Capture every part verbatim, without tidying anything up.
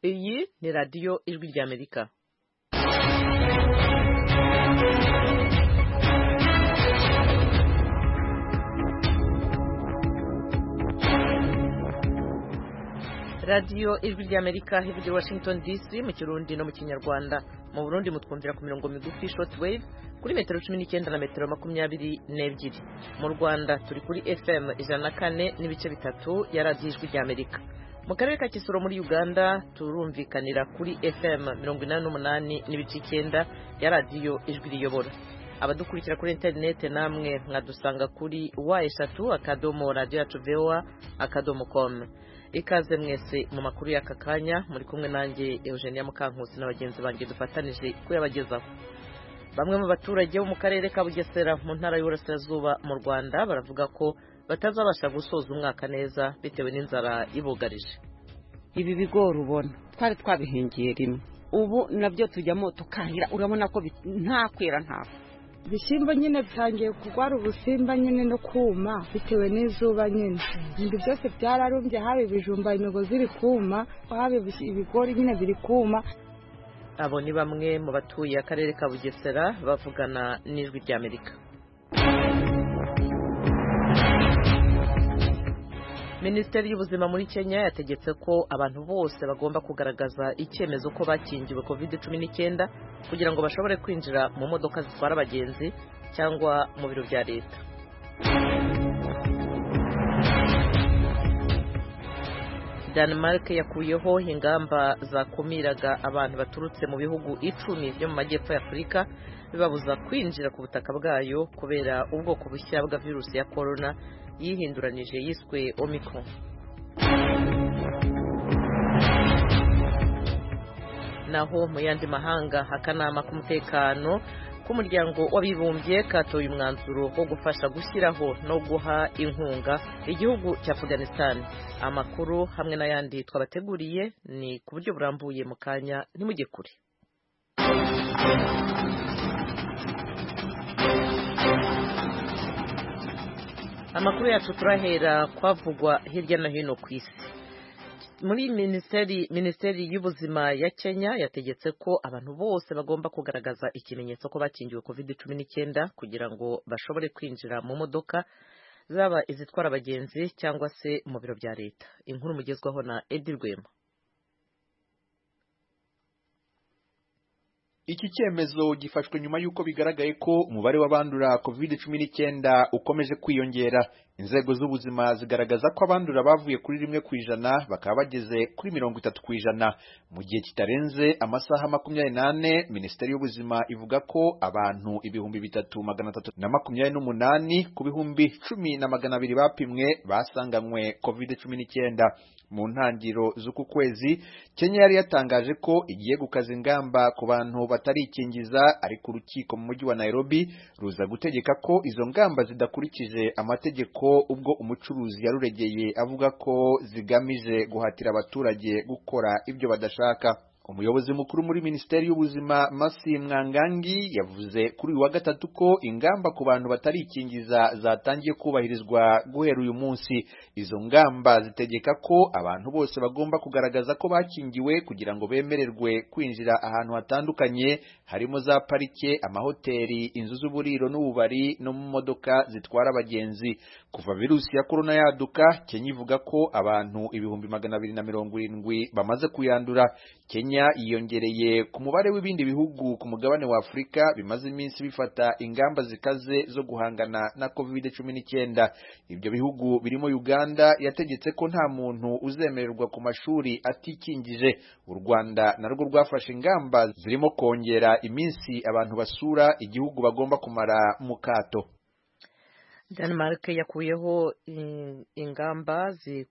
Iyi ni radiyo ijwi ry'Amerika. radiyo ijwi ry'Amerika ivugira Washington D C mu Kirundi no mu Kinyarwanda. Mu Burundi mutwumvira ku mirongo migufi shortwave kuri metero cumi n'icyenda na metero makumyabiri n'ebyiri. Mu Rwanda turi kuri F M ijana na kane n'ibice bitatu ya radiyo ijwi ry'Amerika. Mu karere ka Kisoro muri Uganda turumvikanira kuri F M mirongo inani n'umunani n'ibice icyenda ya radiyo ijwi riyobora. Abadukurikira kuri internet namwe mwadusanga kuri wa eshatu akadomo radio yacu voa akadomo com. Ikaze mwese mu makuru y'aka kanya muri kumwe nanjye Eugenia Mukankusi n'abagenzi banjye dufatanije kuyabagezaho. Bamwe mu baturage bo mu karere ka Bugesera mu ntara y'Uburasirazuba mu Rwanda baravuga ko batazabasha gusoza umwaka neza bitewe n'inzara ibugarije. Ibi bigori ubona twari twabihingiye rimwe, ubu nabyo tujyamo tukahira, urabona ko nta kwera nta Bishimbo nyine byangiye kugwara ubusimba nyine no kuma bitewe n'izuba nyine. Ibintu byose byararumbye, habe ibijumba imigozi iri kuma, habe ibigori nyine biri kuma. Abo ni bamwe mu batuye akarere ka Bugesera bavugana n'ijwi ry'Amerika. Minisiteri y'ubuzima muri Kenya yategetse ko abantu bose bagomba kugaragaza icyemezo ko bakingiwe covid cumi n'icyenda kugira ngo bashobore kwinjira mu modoka zitwara abagenzi cyangwa mu biro bya leta. Denmark yakuyeho ingamba zakumiraga abantu baturutse mu bihugu icumi byo mu majyepfo ya Afurika bibabuza kwinjira ku butaka bwayo kubera ubwoko bushya bwa virusi ya corona yihinduranije yiswe Omicron. Naho mu yandi mahanga akanama k'umutekano k'umuryango w'abibumbye katoye umwanzuro wo gufasha gushyiraho no guha inkunga igihugu cya Afghanistan. Amakuru hamwe n'ayandi twabateguriye ni ku buryo burambuye mu kanya ntimujye kure. Amakuru yacu turahera kwavugwa hirya no hino ku isi. Muri minisiteri minisiteri y'ubuzima ya Kenya yategetse ko abantu bose bagomba kugaragaza ikimenyetso ko bakingiwe covid cumi n'icyenda kugira ngo bashobore kwinjira mu modoka zaba izitwara abagenzi cyangwa se mu biro bya leta. Inkuru mugezwaho na Edi Rwema. Iki cyemezo gifashwe nyuma yuko bigaragaye ko umubare w'abandura covid cumi n'icyenda ukomeje kwiyongera. Inzego z'ubuzima zigaragaza ko abandura bavuye kuri rimwe ku ijana bakaba bageze kuri mirongo itatu ku ijana mu gihe kitarenze amasaha makumyabiri n'ane. Minisiteri y'ubuzima ivuga ko abantu ibihumbi bitatu magana atatu na makumyabiri n'umunani ku bihumbi cumi na magana abiri bapimwe basanganywe covid cumi n'icyenda. Mu ntangiro z'uku kwezi Kenya yari yatangaje ko igiye gukaza ingamba ku bantu batarikingiza, ariko urukiko mu mujyi wa Nairobi ruza gutegeka ko izo ngamba zidakurikije amategeko, ubwo umucuruzi yaruregeye avuga ko zigamije guhatira abaturage gukora ibyo badashaka. Umuyobozi mukuru muri Minisiteri y'ubuzima Masi Mwangangi yavuze kuri uyu wa gatatu ko ingamba ku bantu batarikingiza zatangiye kubahirizwa guhera uyu munsi. Izo ngamba zitegeka ko abantu bose bagomba kugaragaza ko bakingiwe kugira ngo bemererwe kwinjira ahantu hatandukanye, harimo za parike, amahoteli, inzu z'uburiro n'ububari no mu modoka zitwara abagenzi. Kuva virusi ya corona yaduka, Kenya ivuga ko abantu ibihumbi magana abiri na mirongo irindwi bamaze kuyandura. Kenya yiyongereye ku mubare w'ibindi bihugu ku mugabane wa Afurika bimaze iminsi bifata ingamba zikaze zo guhangana na covid cumi n'icyenda. Ibyo bihugu birimo Uganda yategetse ko nta muntu uzemererwa ku mashuri atikingije. U Rwanda narwo rwafashe ingamba zirimo kongera iminsi abantu basura igihugu bagomba kumara mu kato. Denmark yakuyeho ingamba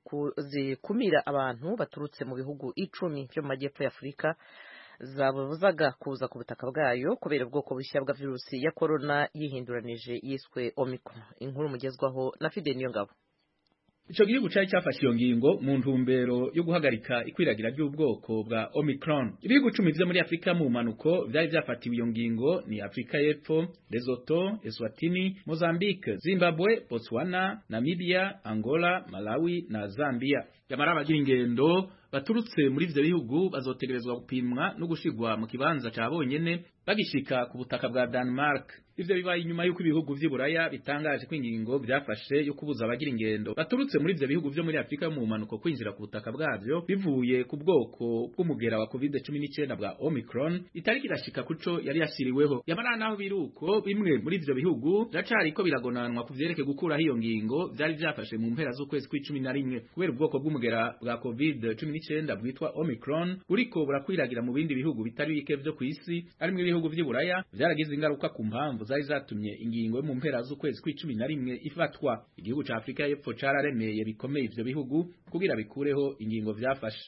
zikumira abantu baturutse mu bihugu icumi byo mu majyepfo ya Afurika zabuzaga kuza ku butaka bwayo kubera ubwoko bushya bwa virusi ya corona yihinduranije yiswe Omicron. Inkuru mugezwaho na Fide Niyongabo. Ico gihugu cyari cyafashe iyo ngingo mu ntumbero yo guhagarika ikwiragira ry'ubwoko bwa Omicron. Ibihugu cumi vyo muri Afrika mu manuko vyari vyafatiwe iyo ngingo ni Afrika y'Epfo, Lesotho, Eswatini, Mozambique, Zimbabwe, Botswana, Namibia, Angola, Malawi na Zambia. yamara abagira ingendo baturutse muri ivyo bihugu bazotegerezwa gupimwa no gushigwa mu kibanza ca bonyene bagishika ku butaka bwa Denmark. Ivyo bibaye inyuma y'uko ibihugu vy'Iburaya bitangaje ko ingingo byafashe yo kubuza abagira ingendo baturutse muri ivyo bihugu vyo muri Afrika mu manuko kwinjira ku butaka bwavyo bivuye ku bwoko bw'umugera wa covid cumi n'icyenda bwa Omicron itariki irashika kuco yari yashiriweho. Yamara naho biruko bimwe muri ivyo bihugu biracari ko biragonanwa ku vyereke gukuraho iyo ngingo vyari vyafashe mu mpera z'ukwezi kw'icumi na rimwe kubera ubwoko bw'umugera bwa covid cumi n'icyenda bwitwa Omicron buriko burakwiragira mu bindi bihugu bitari bike vyo kw'isi arimwe ibihugu vy'Iburaya vyaragize ingaruka ku mpamvu zari zatumye ingingo yo mu mpera z'ukwezi kw'icumi na rimwe ifatwa. Igihugu ca Afrika y'Epfo cararemeye bikomeye ivyo bihugu kugira bikureho ingingo vyafashe.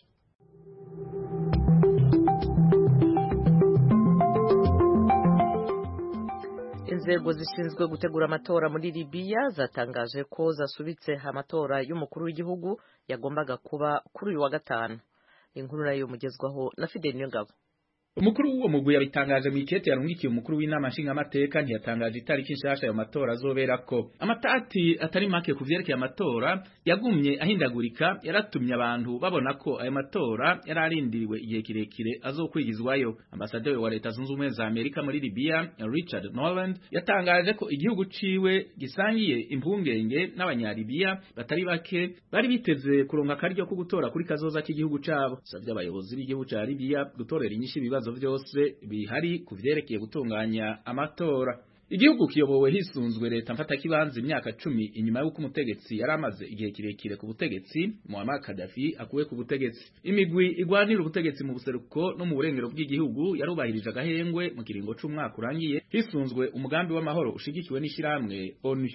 Inzego zishinzwe gutegura amatora muri Libya zatangaje ko zasubitse amatora y'umukuru w'igihugu yagombaga kuba kuri uyu wa gatanu. Inkuru nayo mugezwaho na Fidel Nyongabo. Umukuru w'uwo mugwi yabitangaje mu ikete yarungikiye umukuru w'inama nshinga amateka ntiyatangaje itariki nshasha yo matora azoberako. Amatati atari make kuvyerekeye amatora yagumye ahindagurika yaratumye abantu babona ko ayo matora yararindiriwe igihe kirekire azokwigizwayo. Ambasaderi wa Leta Zunze Ubumwe za Amerika muri Libya Richard Noland yatangaje ko igihugu ciwe gisangiye impungenge n'abanyalibiya batari bake bari biteze kuronka akaryo ko gutora kuri kazoza k'igihugu cabo. Savye abayobozi b'igihugu ca Libya gutorera inyinshi ibibazo vyose bihari kuvyerekeye gutunganya amatora. Igihugu kiyobowe hisunzwe leta mfata kibanza imyaka cumi inyuma y'uko umutegetsi yaramaze igihe kirekire ku butegetsi Muammar Gaddafi akuwe ku butegetsi. Imigwi igwanira ubutegetsi mu buseruko no mu burengero bw'igihugu yarubahirije agahengwe mu kiringo c'umwaka urangiye hisunzwe umugambi w'amahoro ushigikiwe n'ishiramwe ONU.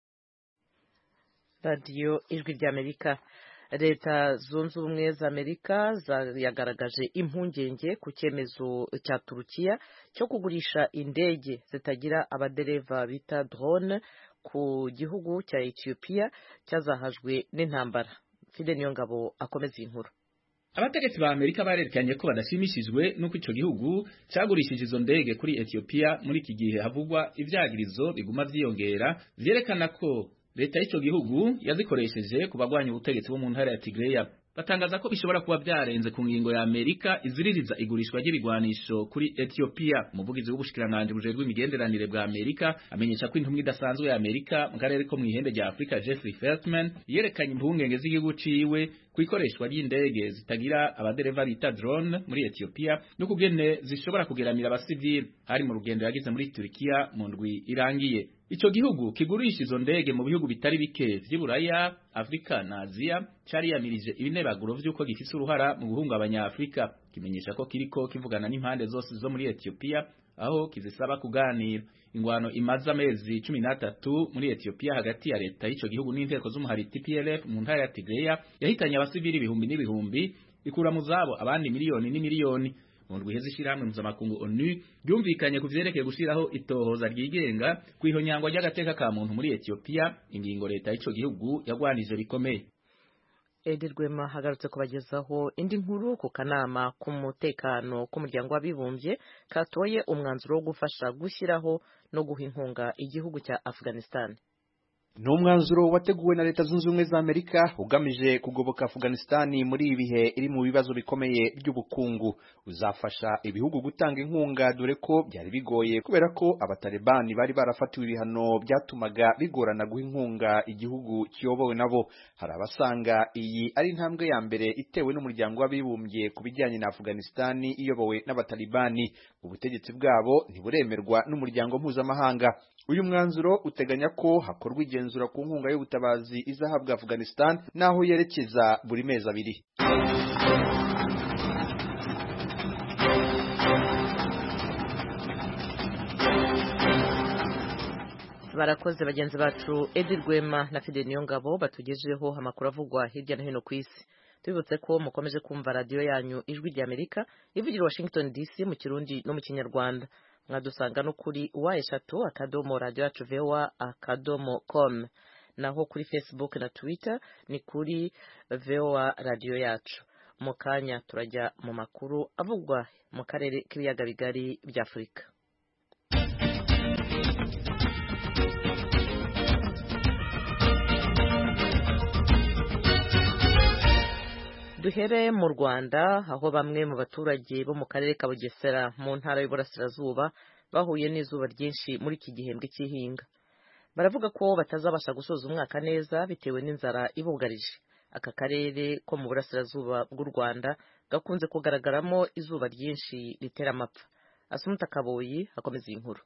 Radio Ijwi ry'Amerika. Leta Zunze Ubumwe za Amerika yagaragaje impungenge ku cyemezo cya Turukiya cyo kugurisha indege zitagira abadereva bita drone ku gihugu cya Ethiopia cyazahajwe n'intambara. Fide Niyongabo akomeza inkuru. Abategetsi ba Amerika barerekanye ko badashimishijwe nuko ico gihugu cyagurishije izo ndege kuri Ethiopia muri iki gihe havugwa ivyagirizo biguma vyiyongera vyerekana ko leta y'ico gihugu yazikoresheje kubagwanya ubutegetsi bo mu ntara ya Tigray. Batangaza ko bishobora kuba byarenze ku ngingo ya Amerika iziririza igurishwa ry'ibigwanisho kuri Ethiopia. Umuvugizi w'ubushikiranganje bujejwe imigenderanire bwa Amerika amenyesha ko intumwa idasanzwe ya Amerika mu karere ko mu ihembe rya Afrika Jeffrey Feltman yerekanye impungenge z'igihugu ciwe kwikoreshwa ry'indege zitagira abadereva bita drone muri Ethiopia no kugene zishobora kugeramira abasivili. Hari mu rugendo yagize muri Turkiya mu ndwi irangiye. Ico gihugu kigurisha izo ndege mu bihugu bitari bike vy'Iburaya, Afrika na Aziya cariyamirije ibinebaguro vy'uko gifise uruhara mu guhungabanya Afrika. Kimenyesha ko kiriko kivugana n'impande zose zo muri Ethiopia aho kizisaba kuganira. Ingwano imaze amezi cumi n'atatu muri Ethiopia hagati ya leta y'ico gihugu n'inteko z'umuhari T P L F mu ntara ya Tigray yahitanye abasivili ibihumbi n'ibihumbi ikura mu zabo abandi miliyoni n'imiliyoni. Mu ndwi heze ishiramwe mpuzamakungu ONU byumvikanye ku vyerekeye gushiraho itohoza ryigenga kwihonyangwa ry'agateka ka muntu muri Ethiopia, ingingo leta y'ico gihugu yagwanije bikomeye. Edi Rwema hagarutse kubagezaho indi nkuru ku kanama k'umutekano k'umuryango w'abibumbye katoye umwanzuro wo gufasha gushyiraho no guha inkunga igihugu cya Afghanistan. Ni umwanzuro wateguwe na Leta Zunze Ubumwe za Amerika ugamije kugoboka Afghanistan muri ibihe iri mu bibazo bikomeye by'ubukungu. Uzafasha ibihugu gutanga inkunga dore ko byari bigoye kubera ko abatalibani bari barafatiwe ibihano byatumaga bigorana guha inkunga igihugu kiyobowe nabo. Hari abasanga iyi ari intambwe ya mbere itewe n'umuryango w'abibumbye ku bijyanye na Afghanistan iyobowe n'abatalibani. Ubutegetsi bwabo ntiburemerwa n'umuryango mpuzamahanga. Uyu mwanzuro uteganya ko hakorwa igenzura ku nkunga y'ubutabazi izahabwa Afghanistan naho yerekeza buri mezi abiri. Barakoze bagenzi bacu Edi Rwema na Fide Niyongabo batugejeho amakuru avugwa hirya no hino ku isi. Tubibutse ko mukomeje kumva radio yanyu Ijwi ry'Amerika ivugira Washington D C mu Kirundi no mu Kinyarwanda. Mwadusanga no kuri wa eshatu akadomo radio yacu voa akadomo com, naho kuri Facebook na Twitter ni kuri voa radio yacu. Mu kanya turajya mu makuru avugwa mu karere k'ibiyaga bigari bya Afurika. duhere mu Rwanda aho bamwe mu baturage bo mu karere ka Bugesera mu ntara y'Uburasirazuba bahuye n'izuba ryinshi muri iki gihembwe cy'ihinga. Baravuga ko batazabasha gusoza umwaka neza bitewe n'inzara ibugarije. Aka karere ko mu Burasirazuba bw'u Rwanda gakunze kugaragaramo izuba ryinshi ritera amapfa. Asumta Kaboyi akomeza iyi nkuru.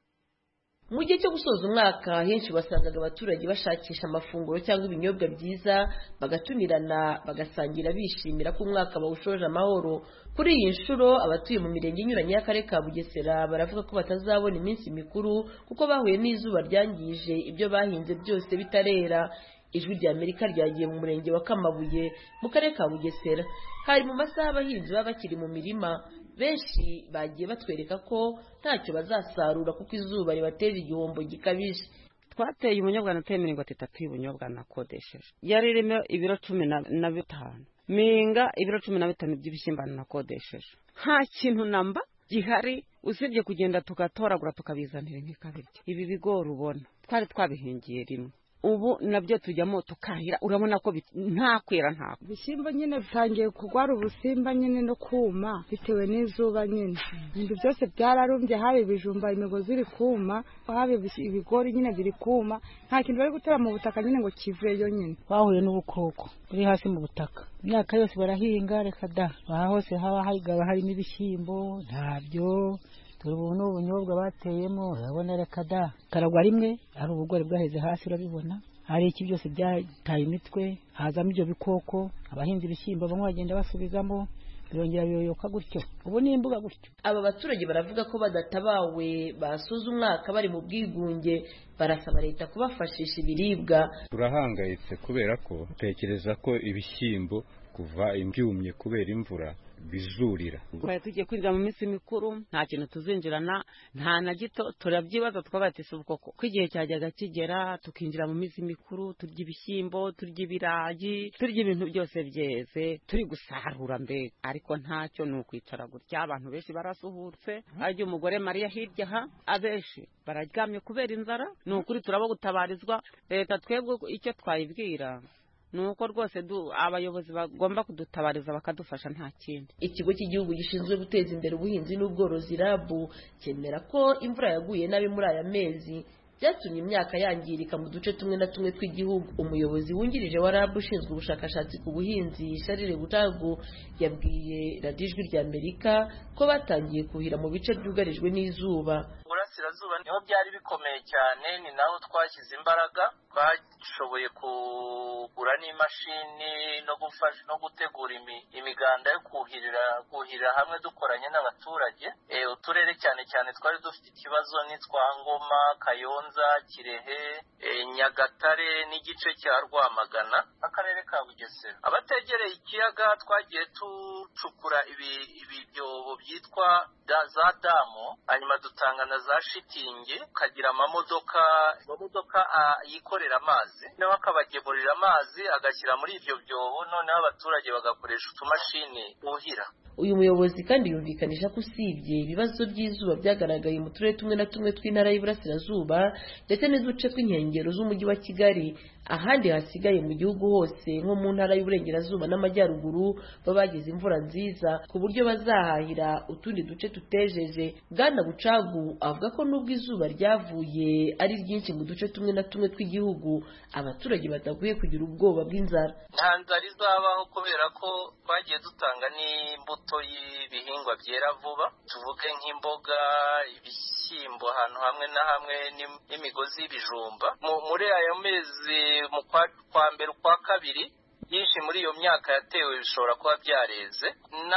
Mu gihe cyo gusoza umwaka henshi wasangaga abaturage bashakisha amafunguro cyangwa ibinyobwa byiza bagatumirana bagasangira bishimira ko umwaka bawushoje amahoro. Kuri iyi nshuro abatuye mu mirenge inyuranye y'akarere ka Bugesera baravuga ko batazabona iminsi mikuru kuko bahuye n'izuba ryangije ibyo bahinze byose bitarera. Ijwi rya Amerika ryagiye mu murenge wa Kamabuye mu karere ka Bugesera. Hari mu masaha abahinzi baba bakiri mu mirima, benshi bagiye batwereka ko ntacyo bazasarura kuko izuba ribatera igihombo gikabije. Twateye ubunyobwa nateye mirongo itatu y'ubunyobwa nakodesheje, yari irimo ibiro cumi na bitanu, minga ibiro cumi na bitanu by'ibishyimbo nakodesheje. Nta kintu namba gihari usibye kugenda tugatoragura tukabizanira nk'ikabiryo. Ibi bigori ubona twari twabihingiye rimwe, ubu nabyo tujyamo tukahira, urabona ko nta kwera nta. Ibishyimbo nyine bitangiye kugwara ubusimba nyine no kuma bitewe n'izuba nyine. Ibintu byose byararumbye, haba ibijumba imigozi iri kuma, haba ibigori nyine biri kuma, nta kintu bari gutera mu butaka nyine ngo kiveyo nyine. Bahuye n'ubukoko buri hasi mu butaka, imyaka yose barahinga reka da, aha hose haba hagaba harimo ibishyimbo ntabyo. Ubu n'ubunyobwa bateyemo urabona reka da, karagwa rimwe ari ubugori bwaheze hasi urabibona. Hari iki byose byataye imitwe, hazamo ibyo bikoko, abahinzi ibishyimbo bamwe bagenda basubizamo birongera biyoyoka gutyo. Ubu ni imbuga gutyo. Aba baturage baravuga ko badatabawe basoza umwaka bari mu bwigunge, barasaba leta kubafashisha ibiribwa. Turahangayitse kubera ko tekereza ko ibishyimbo kuva imbyumye kubera imvura bizurira. Twari tugiye kwinjira mu minsi mikuru, nta kintu tuzinjirana nta na gito, turabyibaza twabatise ubukoko ko igihe cyajyaga kigera tukinjira mu minsi mikuru, turya ibishyimbo, turya ibirayi, turya ibintu byose byeze, turi gusarura mbega. Ariko ntacyo ni ukwicara gutya. Abantu benshi barasuhutse, ajya umugore Mariya hirya ha, abenshi bararyamye kubera inzara. Ni ukuri turabo gutabarizwa. Leta twebwe icyo twayibwira nuko rwose du abayobozi bagomba kudutabariza bakadufasha nta kindi. Ikigo cy'igihugu gishinzwe guteza imbere ubuhinzi n'ubworozi R A B cyemera ko imvura yaguye nabi muri aya mezi byatumye imyaka yangirika mu duce tumwe na tumwe tw'igihugu. Umuyobozi wungirije wa R A B ushinzwe ubushakashatsi ku buhinzi Charles Butagu yabwiye Radio Ijwi rya Amerika ko batangiye kuhira mu bice byugarijwe n'izuba. Burasirazuba niho byari bikomeye cyane, ni naho twashyize imbaraga. Twashoboye kugura n'imashini no gufasha no gutegura imiganda yo kuhirira kuhirira hamwe dukoranye n'abaturage. E, uturere cyane cyane twari dufite ikibazo ni twa Ngoma, Kayonza, Kirehe, e, Nyagatare n'igice cya Rwamagana, akarere ka Bugesera. Abategereye ikiyaga twagiye tucukura ibi ibibyobo byitwa da, za damu, hanyuma dutanga na za shitingi, kagira amamodoka amamodoka yikorera amazi, naho akabagemurira amazi agashyira muri ibyo byobo, noneho abaturage bagakoresha utumashini buhira. Uyu muyobozi kandi yumvikanisha ko usibye ibibazo by'izuba byagaragaye mu turere tumwe na tumwe tw'intara y'Iburasirazuba ndetse n'uduce tw'inkengero z'umujyi wa Kigali, ahandi hasigaye mu gihugu hose nko mu ntara y'Uburengerazuba n'Amajyaruguru babagize imvura nziza ku buryo bazahahira utundi duce tutejeje. Bwana Bucagu avuga ko nubwo izuba ryavuye ari ryinshi mu duce tumwe na tumwe tw'igihugu, abaturage bataguye kugira ubwoba bw'inzara. Nta nzara izabaho kubera ko twagiye dutanga n'imbuto y'ibihingwa byera vuba, tuvuge nk'imboga, ibishyimbo ahantu hamwe na hamwe n'imigozi y'ibijumba. Muri aya mezi mu kwa mbere ukwa kabiri byinshi muri iyo myaka yatewe bishobora kuba byareze.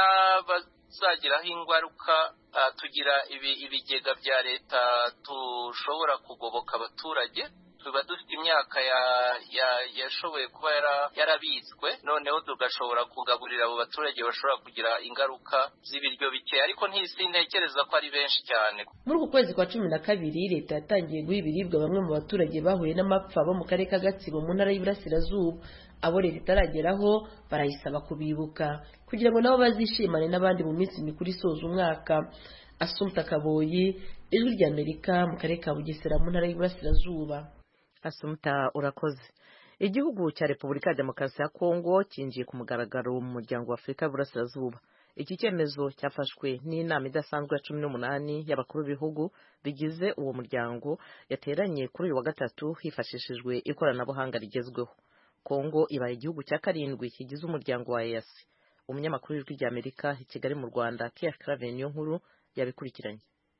N'abazagiraho ingaruka tugira ibigega bya leta tushobora kugoboka abaturage. Tuba dufite imyaka yashoboye kuba yarabitswe, noneho tugashobora kugaburira abo baturage bashobora kugira ingaruka z'ibiryo bike, ariko ntisi ntekereza ko ari benshi cyane. Muri uku kwezi kwa cumi na kabiri leta yatangiye guha ibiribwa bamwe mu baturage bahuye n'amapfa bo mu karere ka Gatsibo mu ntara y'Iburasirazuba. Abo leta itarageraho barayisaba kubibuka kugira ngo nabo bazishimane n'abandi mu minsi mikuru isoza umwaka. Asumta Kaboyi, Ijwi rya Amerika mu karere ka Bugesera mu ntara y'Iburasirazuba. Asumta urakoze. igihugu cya Repubulika ya Demokarasi ya Kongo cyinjiye ku mugaragaro mu muryango wa Afurika y'Uburasirazuba. Iki cyemezo cyafashwe n'inama idasanzwe ya cumi n'umunani y'abakuru b'ibihugu bigize uwo muryango yateranye kuri uyu wa gatatu hifashishijwe ikoranabuhanga rigezweho. Kongo ibaye igihugu cya karindwi kigize umuryango wa E A C. Umunyamakuru w'ijwi ry'Amerika i Kigali mu Rwanda Pierre Claver Niyonkuru yabikurikiranye.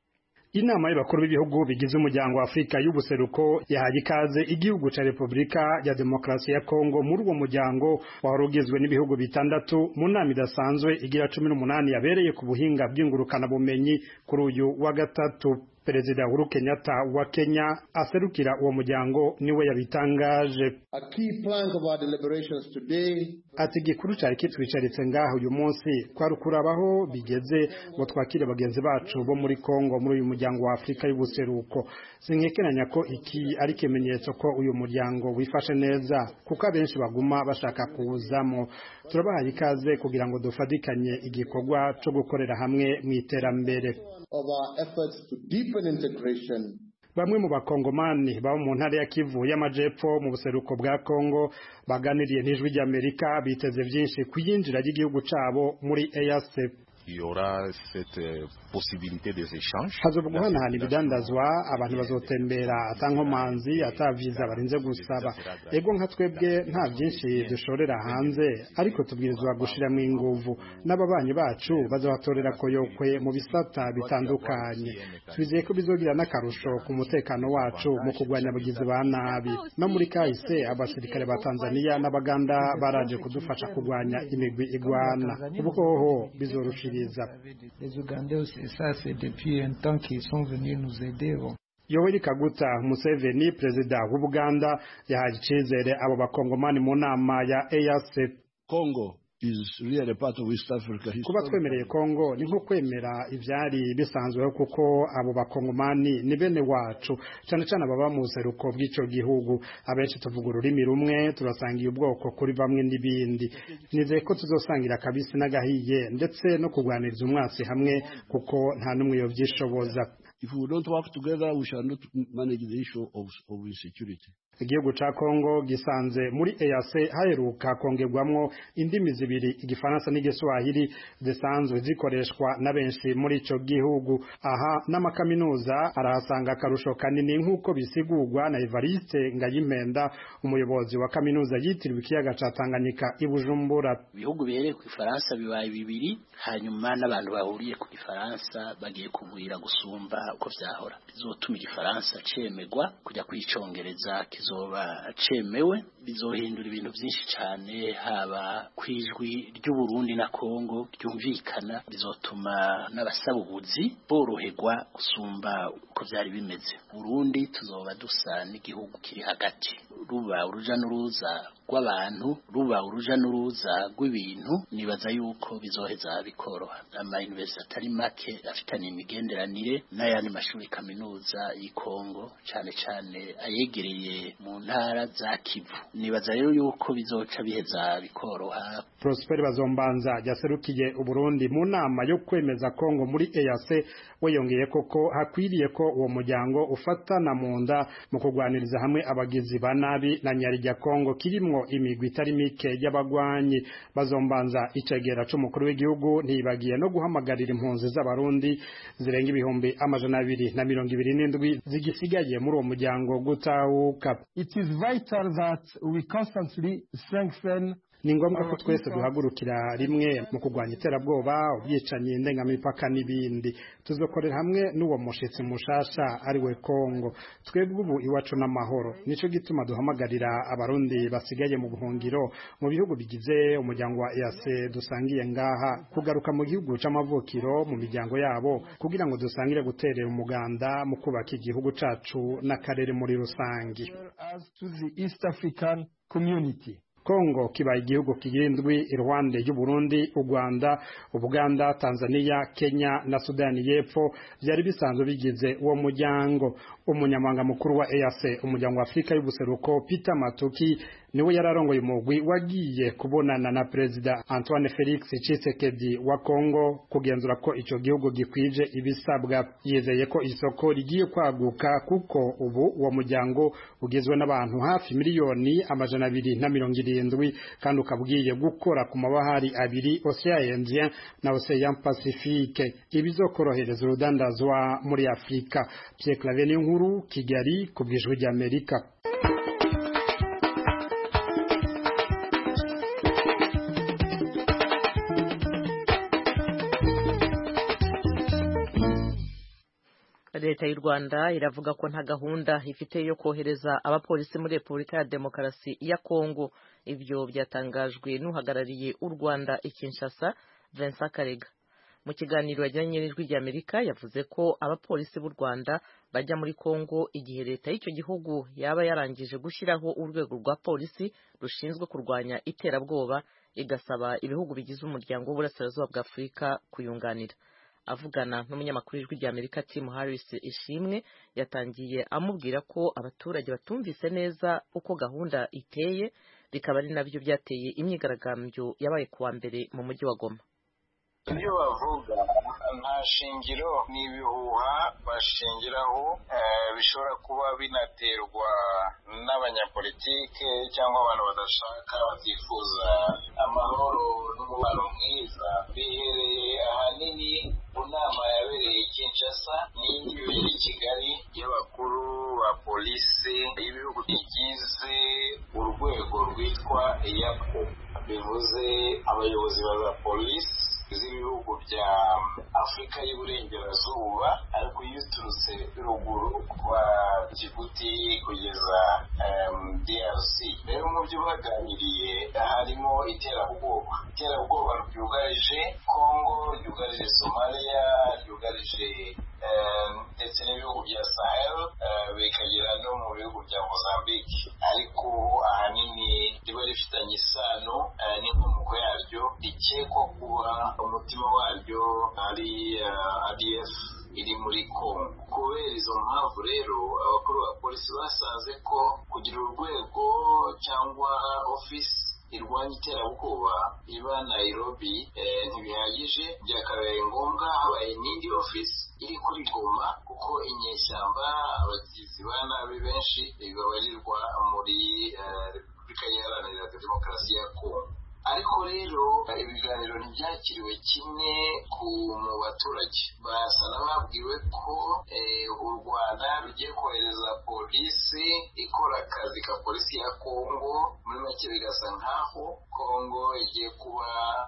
Inama y'abakuru b'ibihugu bigize umuryango wa Afrika y'ubuseruko yahaye ikaze igihugu ca Repubulika ya Demokarasi ya Kongo muri uwo muryango wari ugizwe n'ibihugu bitandatu mu nama idasanzwe igira cumi n'umunani yabereye ku buhinga bw'ingurukana bumenyi kuri uyu wa gatatu. Perezida Uhuru Kenyatta wa Kenya aserukira uwo muryango niwe yabitangaje. A key plank of our deliberations today, ati gikuru cyari kitwicaritse ngaho uyu munsi kwari kurabaho bigeze ngo twakire bagenzi bacu bo muri Kongo muri uyu muryango wa Afrika y'ubuseruko. Sinkekeranya ko iki ari kimenyetso ko uyu muryango wifashe neza kuko abenshi baguma bashaka kuwuzamo. Turabahaye ikaze kugira ngo dufatikanye igikorwa cyo gukorera hamwe mu iterambere. Of our efforts to deepen integration. Bamwe mu bakongomani baba mu ntara ya Kivu y'amajepfo mu buseruko bwa Kongo baganiriye n'ijwi ry'Amerika biteze byinshi kuyinjira ry'igihugu cabo muri E A C. Il y aura cette possibilité des échanges. Hazobuguhanahana ibidandazwa abantu bazotembera atankomanzi ataviza barinze gusaba. Ego nka twebwe nta byinshi dushorera hanze ariko tubwirizwa gushiramo inguvu n'ababanyi bacu bazabatorera koyokwe mu bisata bitandukanye. Twizeye ko bizogira n'akarusho ku mutekano wacu mu kugwanya abagizi ba nabi. No muri kahise abasirikare ba Tanzania n'Abaganda baraje kudufasha kugwanya imigwi igwana. Ubuhoho bizorushiriza. Les Ougandais, ça c'est depuis un temps qu'ils sont venus nous aider. Yoweri Kaguta Museveni, perezida w'Ubuganda, yahaye icizere abo bakongomani mu nama ya E A C. Congo is really part of East Africa. Kuba twemereye Kongo ni nko kwemera ivyari bisanzweho kuko abo bakongomani ni bene wacu cyane cyane baba mu seruko bw'ico gihugu. Abenshi tuvuga ururimi rumwe, turasangiye ubwoko kuri bamwe n'ibindi. Nizeye ko tuzosangira kabisi n'agahiye ndetse no kugwaniriza umwasi hamwe kuko nta numwe yovyishoboza. If we don't work together, we shall not manage the issue of, of insecurity. Igihugu ca Kongo gisanze muri E A C haheruka kongerwamwo indimi zibiri igifaransa n'igiswahili zisanzwe zikoreshwa na benshi muri ico gihugu. Aha n'amakaminuza arahasanga akarusho kanini nk'uko bisigurwa na Evariste Ngayimpenda umuyobozi wa kaminuza yitiriwe ikiyaga ca Tanganyika i Bujumbura. Ibihugu bihereye ku Faransa bibaye bibiri hanyuma n'abantu bahuriye ku Faransa bagiye kugwira gusumba uko vyahora. Bizotuma igifaransa cemegwa kujya kwicongereza kizoba cemewe, bizohindura ibintu byinshi cyane haba kwijwi ry'u Burundi na Kongo ryumvikana, bizotuma n'abasaba ubuzi boroherwa gusumba uko byari bimeze. Burundi tuzoba dusa n'igihugu kiri hagati, ruba uruja n'uruza rw'abantu, ruba uruja n'uruza rw'ibintu. Nibaza yuko bizoheza bikoroha. Ama university atari make afitanye imigenderanire n'ayandi mashuri kaminuza y'Kongo cyane cyane ayegereye mu ntara za Kivu. Nibaza rero yuko bizoca biheza bikoroha. Prosper Bazombanza yaserukiye Uburundi mu nama yo kwemeza Kongo muri E A C, weyongeye koko hakwiriye ko uwo muryango ufatana mu nda mu kugwaniriza hamwe abagizi ba nabi na nyarya Kongo kirimwo imigwi itari mike y'abagwanyi. Bazombanza icegera c'umukuru w'igihugu ntibagiye no guhamagarira impunzi z'abarundi zirenga ibihumbi amajana abiri na mirongo ibiri n'indwi zigisigaye muri uwo muryango gutahuka. It is vital that we constantly strengthen. Ni ngombwa ko twese duhagurukira rimwe mu kugwanya iterabwoba, ubwicanyi, ndengamipaka n'ibindi. Tuzokorera hamwe n'uwo mushitsi mushasha ari we Kongo. Twebwe ubu iwacu n'amahoro. Nico gituma duhamagarira abarundi basigaye mu buhungiro mu bihugu bigize umuryango wa E A C dusangiye ngaha kugaruka mu gihugu c'amavukiro mu miryango yabo kugira ngo dusangire guterera umuganda mu kubaka igihugu cacu n'akarere muri rusangi. As to the East African community. Kongo kibaye igihugu kigindwi iruhande y'u Burundi, u Rwanda, Ubuganda, Tanzania, Kenya na Sudani y'Epfo byari bisanzwe bigize uwo muryango. Umunyamabanga mukuru wa E A C umuryango wa Afrika y'ubuseruko Peter Matuki niwe yararongoye umugwi wagiye kubonana na Perezida Antoine Felix Tshisekedi wa Kongo kugenzura ko ico gihugu gikwije ibisabwa. Yizeye ko isoko rigiye kwaguka kuko ubu uwo muryango ugizwe n'abantu hafi miliyoni amajana abiri na mirongo irindwi kandi ukabwiye gukora ku mabahari abiri Ocean Indien na Ocean Pacifique ibizokorohereza urudandazwa muri Afrika. Pierre Claver Nkuru, Kigali, ku bw'Ijwi ry'Amerika. Leta y'u Rwanda iravuga ko nta gahunda ifite yo kohereza abapolisi muri Repubulika ya Demokarasi ya Kongo. Ibyo byatangajwe n'uhagarariye u Rwanda i Kinshasa, Vincent Karega. Mu kiganiro yajyanye n'Ijwi ry'Amerika yavuze ko abapolisi b'u Rwanda bajya muri Kongo igihe leta y'icyo gihugu yaba yarangije gushyiraho urwego rwa polisi rushinzwe kurwanya iterabwoba, igasaba ibihugu bigize umuryango w'uburasirazuba bwa Afurika kuyunganira. Avugana n'umunyamakuru w'Ijwi ry'Amerika Tim Harris Ishimwe, yatangiye amubwira ko abaturage batumvise neza uko gahunda iteye, bikaba ari nabyo byateye imyigaragambyo yabaye kuwa mbere mu mujyi wa Goma. Ibyo bavuga nta shingiro n'ibihuha bashingiraho, bishobora kuba binaterwa n'abanyapolitike cyangwa abantu badashaka batifuza amahoro n'umubano mwiza. Bihereye ahanini mu nama yabereye Kinshasa n'indi yabereye i Kigali y'abakuru ba polisi y'ibihugu bigize urwego rwitwa E A C O, bivuze abayobozi ba polisi z'ibihugu bya Afurika y'Iburengerazuba, ariko iyo uturutse ruguru kwa Djibouti kugeza um, D R C. Rero mu byo baganiriye harimo iterabwoba iterabwoba ryugarije Kongo, ryugarije Somalia, ryugarije ndetse n'ibihugu bya Sahel, bikagera no mu bihugu bya Mozambique, ariko ahanini riba rifitanye isano n'inkomoko yaryo, rikekwa kuba umutima waryo ari A D F iri muri Kongo. Kubera izo mpamvu rero abakuru ba polisi basanze ko kugira urwego cyangwa office irwanya iterabwoba iba Nairobi ntibihagije, byakabaye ngombwa habaye n'indi office iri kuri Goma, kuko inyeshyamba abagizi ba nabi benshi babarirwa muri Repubulika Iharanira Demokarasi ya Kongo. Ariko rero ibiganiro ntibyakiriwe kimwe ku mu baturage. Basa n'ababwiwe ko u Rwanda rugiye kohereza polisi ikora akazi ka polisi ya Kongo, muri make bigasa nkaho Kongo igiye kuba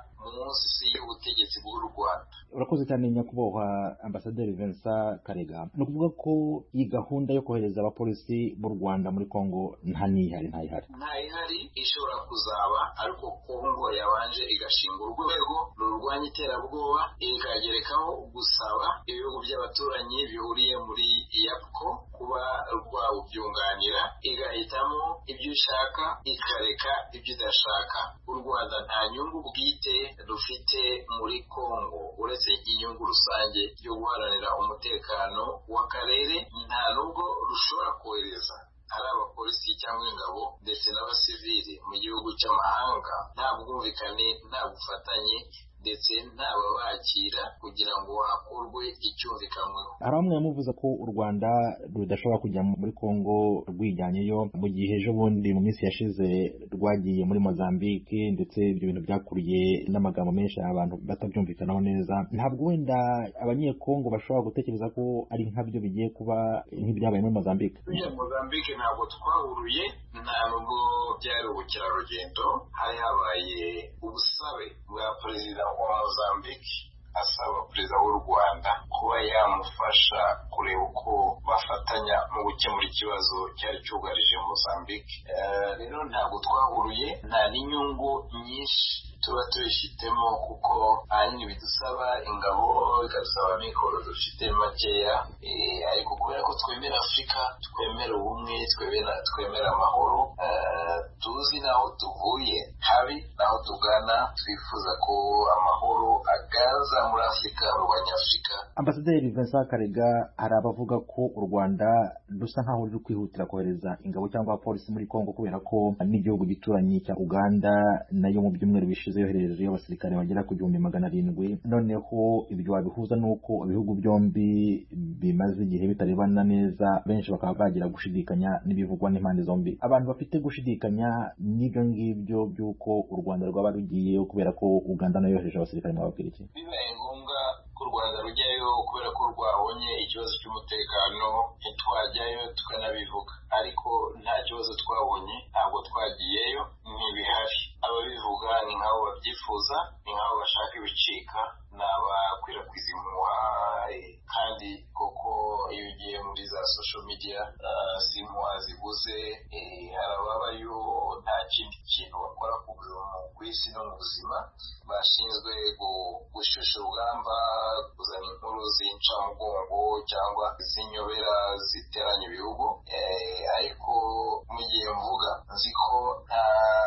munsi y'ubutegetsi bw'u Rwanda. Urakoze cyane nyakubahwa Ambasaderi Vincent Karega. Ni ukuvuga ko iyi gahunda yo kohereza abapolisi mu Rwanda muri Kongo nta nihari nta ihari nta ihari ishobora kuzaba, ariko Kongo yabanje igashinga urwego rurwanya iterabwoba, ikagerekaho gusaba ibihugu by'abaturanyi bihuriye muri E A C O kuba rwawubyunganira, igahitamo ibyo ushaka ikareka ibyo idashaka. U Rwanda nta nyungu bwite rufite muri Kongo uretse inyungu rusange yo guharanira umutekano w'akarere. Nta nubwo rushobora kohereza ari abapolisi cyangwa ingabo ndetse n'abasivili mu gihugu cy'amahanga, nta bwumvikane, nta bufatanye ndetse ntababakira kugira ngo hakorwe icyumvikanweho. Hari bamwe bamuvuza ko u Rwanda rudashobora kujya muri Kongo rwijyanyeyo, mu gihe ejo bundi mu minsi yashize rwagiye muri Mozambique, ndetse ibyo bintu byakuriye n'amagambo menshi abantu batabyumvikanaho neza. Ntabwo wenda abanyekongo bashobora gutekereza ko ari nkabyo bigiye kuba nk'ibyabaye muri Mozambique? Muri Mozambique ntabwo twahuruye, nta nubwo byari ubukerarugendo, hari habaye ubusabe bwa perezida wa Mozambique asaba perezida w'u Rwanda kuba yamufasha kureba uko bafatanya mu gukemura ikibazo cyari cyugarije Mozambique. Rero ntabwo twahuruye, nta n'inyungu nyinshi tuba tubifitemo, kuko ahanini bidusaba ingabo, bikadusaba amikoro dufite makeya, ariko kubera ko twemera Afurika, twemera ubumwe, twemera amahoro, tuzi naho tuvuye habi naho tugana, twifuza ko amahoro agaza muri Afurika, mu Banyafurika. Ambasaderi Vincent Karega, hari abavuga ko u Rwanda rusa nkaho ruri kwihutira kohereza ingabo cyangwa abapolisi muri Kongo kubera ko n'igihugu gituranyi cya Uganda nayo mu byumweru bishize yohereje abasirikare bagera ku gihumbi magana arindwi. Noneho ibyo wabihuza nuko ibihugu byombi bimaze igihe bitarebana neza, benshi bakaba bagira gushidikanya n'ibivugwa n'impande zombi. Abantu bafite gushidikanya n'ibyo ngibyo by'uko u Rwanda rwaba rugiyeyo kubera ko Uganda nayo yohereje abasirikare, mwababwira iki? Bibaye ngombwa ko u Rwanda rujyayo kubera ko rwabonye ikibazo cy'umutekano, ntitwajyayo tukanabivuga, ariko nta kibazo twabonye, ntabwo twagiyeyo, ntibihari. Ababivuga ni nk'abo babyifuza, ni nk'abo bashaka ibicika, ni abakwirakwiza impuha, kandi koko iyo ugiye muri za social media si impuha zibuze, hari ababayo nta kindi kintu bakora ku isi no mu buzima, bashinzwe gushusha urugamba, kuzana inkuru z'incamugongo cyangwa z'inyobera ziteranya ibihugu. Ariko mu gihe mvuga nzi ko nta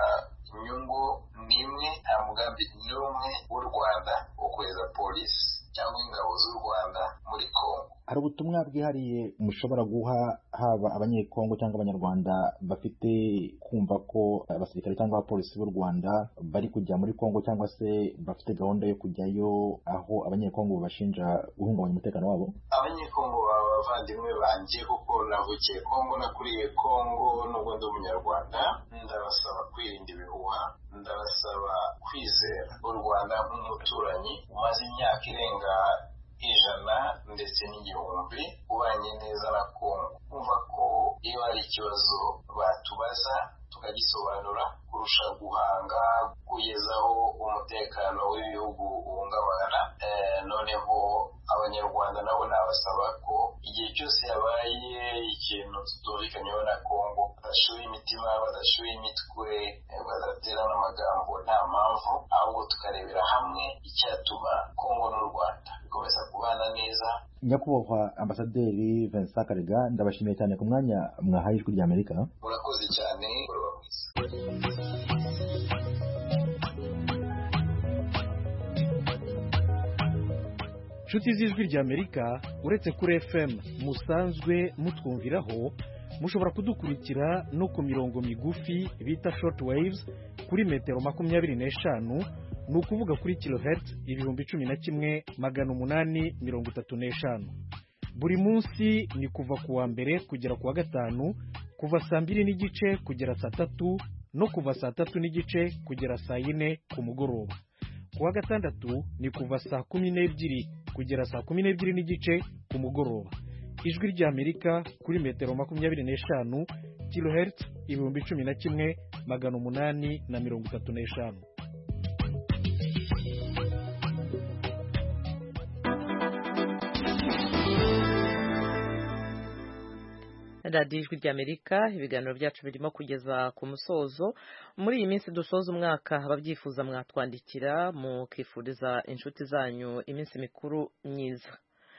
inyungu n'imwe, nta mugambi n'umwe w'u Rwanda wo kohereza polisi cyangwa ingabo z'u Rwanda muri Kongo. Hari ubutumwa bwihariye mushobora guha haba abanyekongo cyangwa abanyarwanda bafite kumva ko abasirikare cyangwa abapolisi b'u Rwanda bari kujya muri Kongo cyangwa se bafite gahunda yo kujyayo, aho abanyekongo bashinja guhungabanya umutekano wabo? Abanyekongo b'abavandimwe banjye kuko navukiye Kongo, nakuriye Kongo, nubwo ndi umunyarwanda, ndabasaba kwirinda ibihuha, ndabasaba kwizera u Rwanda nk'umuturanyi umaze imyaka irenga ijana ndetse n'igihumbi ubanye neza na Kongo. Kumva ko iyo hari ikibazo batubaza tukagisobanura, kurusha guhanga kugezaho umutekano w'ibihugu uhungabana. Noneho abanyarwanda nabo nabasaba ko igihe cyose habaye ikintu tutumvikanyeho na Kongo, badashuye imitima, badashuye imitwe, badaterana amagambo nta mpamvu, ahubwo tukarebera hamwe icyatuma Kongo n'u Rwanda bikomeza kubana neza. Nyakubahwa Ambasaderi Vincent Karega, ndabashimiye cyane ku mwanya mwahaye Ijwi ry'Amerika. Murakoze cyane. Nshuti z'Ijwi ry'Amerika, uretse kuri F M musanzwe mutwumviraho, mushobora kudukurikira no ku mirongo migufi bita short waves kuri metero makumyabiri n'eshanu, ni ukuvuga kuri kilohertz ibihumbi cumi na kimwe magana umunani mirongo itatu n'eshanu. Buri munsi ni kuva ku wa mbere kugera ku wa gatanu, kuva saa mbiri n'igice kugera saa tatu, no kuva saa tatu n'igice kugera saa yine ku mugoroba. Ku wa gatandatu ni kuva saa kumi n'ebyiri kugera saa kumi n'ebyiri n'igice ku mugoroba. Ijwi ry'Amerika kuri metero makumyabiri n'eshanu, kilohertz ibihumbi cumi na kimwe magana umunani na mirongo itatu n'eshanu. radiyo Ijwi ry'Amerika, ibiganiro byacu birimo kugeza ku musozo. Muri iyi minsi dusoza umwaka, ababyifuza mwatwandikira mukifuriza inshuti zanyu iminsi mikuru myiza.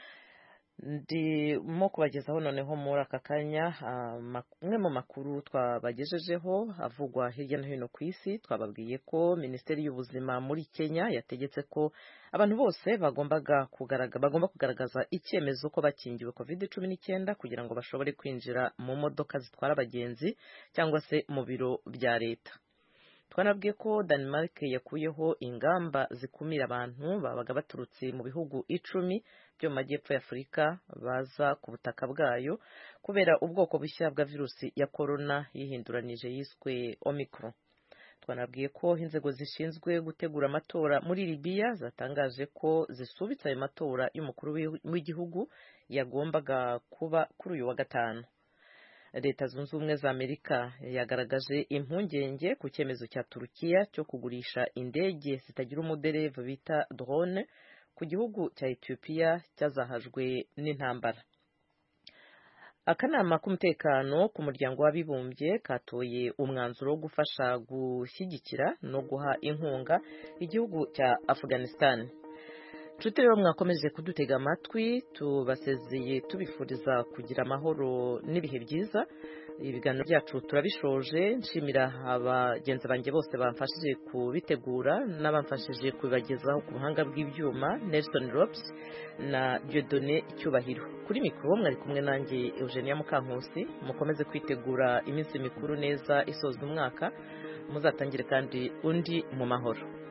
Ndimo kubagezaho noneho muri aka kanya amwe mu makuru twabagejejeho avugwa hirya no hino ku isi. Twababwiye ko Minisiteri y'Ubuzima muri Kenya yategetse ko abantu bose bagombaga kugaragaza bagomba kugaragaza icyemezo ko bakingiwe covid cumi n'icyenda kugira ngo bashobore kwinjira mu modoka zitwara abagenzi cyangwa se mu biro bya leta. Twanabwiye ko Denmark yakuyeho ingamba zikumira abantu babaga baturutse mu bihugu icumi byo mu majyepfo ya Afurika baza ku butaka bwayo kubera ubwoko bushya bwa virusi ya corona yihinduranije yiswe Omicron. Twanabwiye ko inzego zishinzwe gutegura amatora muri Libya zatangaje ko zisubitse ayo matora y'umukuru w'igihugu yagombaga kuba kuri uyu wa gatanu. Leta Zunze Ubumwe za Amerika yagaragaje impungenge ku cyemezo cya Turukiya cyo kugurisha indege zitagira umudereva bita drone ku gihugu cya Ethiopia cyazahajwe n'intambara. Akanama k'umutekano ku muryango w'abibumbye katoye umwanzuro wo gufasha gushyigikira no guha inkunga igihugu cya Afghanistan. Nshuti rero mwakomeje kudutega amatwi, tubasezeye tubifuriza kugira amahoro n'ibihe byiza. ibiganiro byacu turabishoje nshimira abagenzi banjye bose bamfashije kubitegura n'abamfashije kubibagezaho ku buhanga bw'ibyuma Nelson Robs na Dieudonné Cyubahiro. Kuri mikoro mwari kumwe nanjye Eugenia Mukankusi. Mukomeze kwitegura iminsi mikuru neza isoza umwaka, muzatangire kandi undi mu mahoro.